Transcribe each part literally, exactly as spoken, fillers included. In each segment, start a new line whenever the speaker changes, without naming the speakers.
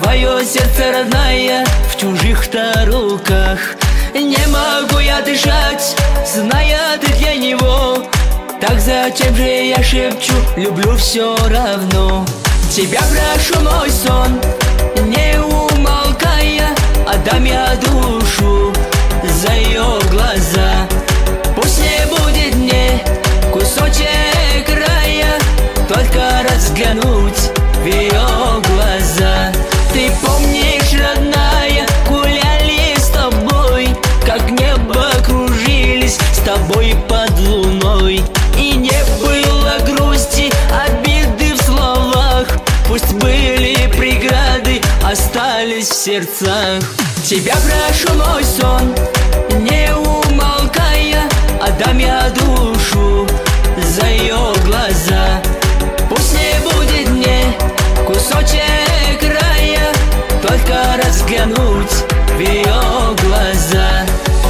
Мое сердце родное в чужих-то руках. Не могу я дышать, зная ты для него. Так зачем же я шепчу, люблю все равно. Тебя прошу, мой сон, не умолкая, отдам я душу за ее глаза. Пусть не будет мне кусочек рая, только разглянуть в ее глаза. Ты помнишь, родная, гуляли с тобой, как небо кружились с тобой под луной. И не было грусти, обиды в словах, пусть были преграды, остались в сердцах. Тебя прошу, мой сон, не умолкая, отдам я душу за ее глаза. Пусть не будет мне кусочек рая, только разглянуть в ее глаза.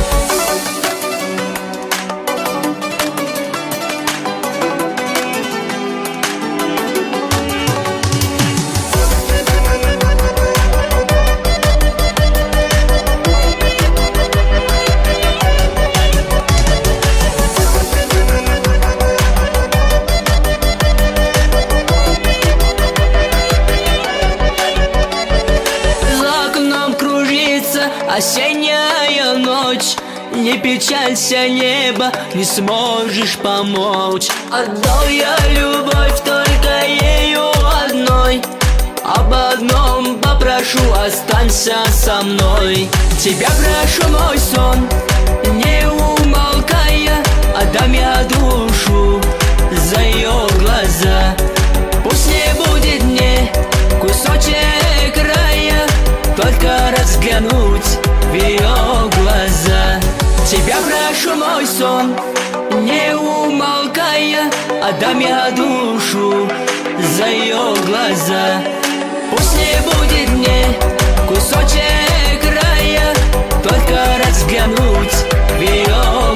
Осенняя ночь, не печалься, небо, не сможешь помочь. Отдал я любовь только ею одной, об одном попрошу, останься со мной. Тебя прошу, мой сон, не умолкая, отдам я душу за ее глаза. Пусть не будет мне кусочек рая, только разглянуть в ее глаза. Тебя прошу, мой сон, не умолкая, отдам я душу за ее глаза. Пусть не будет мне кусочек рая, только разглянуть в ее